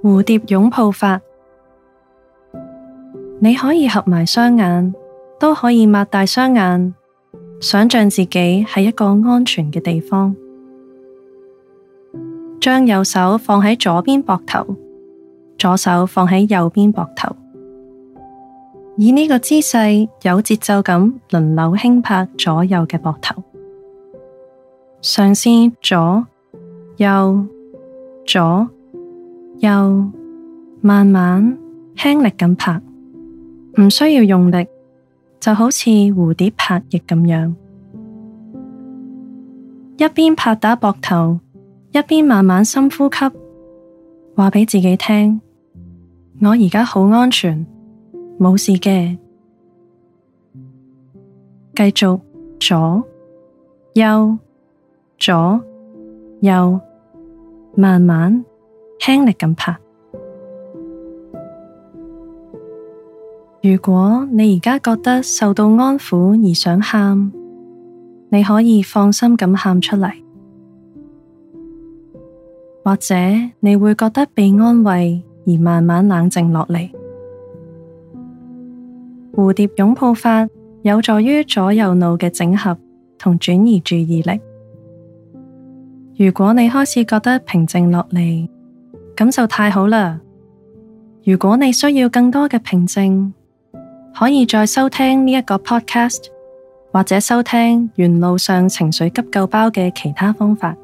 蝴蝶擁抱法，你可以合埋雙眼，都可以擘大雙眼，想象自己喺一個安全嘅地方。將右手放喺左邊膊頭，左手放喺右邊膊頭，以呢個姿勢有節奏咁輪流輕拍左右嘅膊頭，嘗試左右左右，慢慢輕力咁拍，唔需要用力，就好似蝴蝶拍翼咁樣。一邊拍打膊頭，一邊慢慢深呼吸，話俾自己聽，我而家好安全，冇事嘅。繼續左右左右，慢慢輕力咁拍。如果你而家覺得受到安撫而想喊，你可以放心咁喊出嚟，或者你會覺得被安慰而慢慢冷靜落嚟。蝴蝶擁抱法有助於左右腦嘅整合同轉移注意力。如果你開始覺得平靜落嚟，咁就太好啦。如果你需要更多嘅平靜，可以再收聽呢一個 podcast，或者收聽沿路上情緒急救包嘅其他方法。